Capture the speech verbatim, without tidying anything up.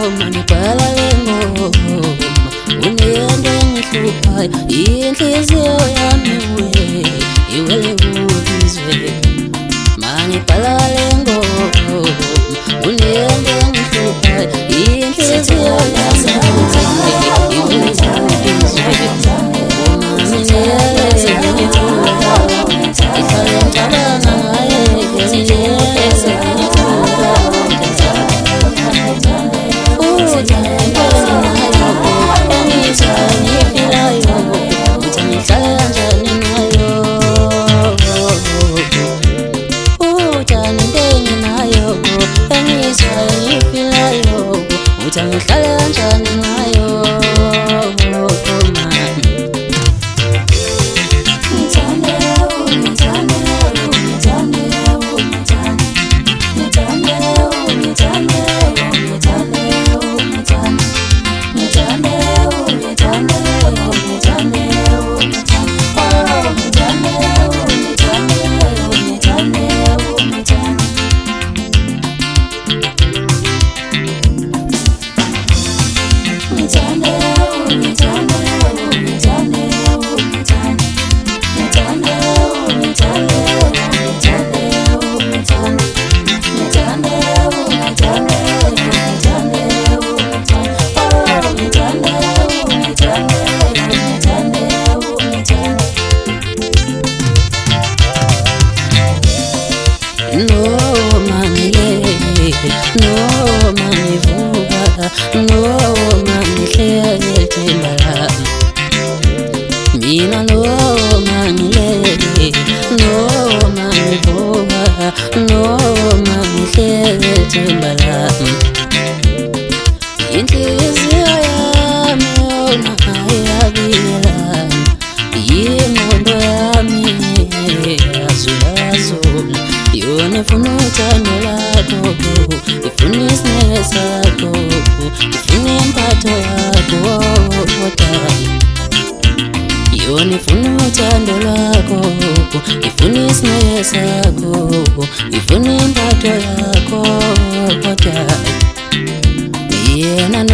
manibhala lengoma uneyento engihluphayo inhliziyo yami iwele kulizwe manibhala lengoma uneyento engihluphayo inhliziyo yami iwele kulizwe ngihlala kanjani ngayo noma ngivuka noma ngihlele timbalami mina noma ngilele noma ngivuka noma ngihlele timbalami inhliziyo yami yona ayabiyelana ingqondo yami yazulazula yona ifuna uthando lakho ifuna isineke sakho ifuna impatho yakho yona ifuna uthando lwakho ifuna isineke sakho ifuna impatho yakho yena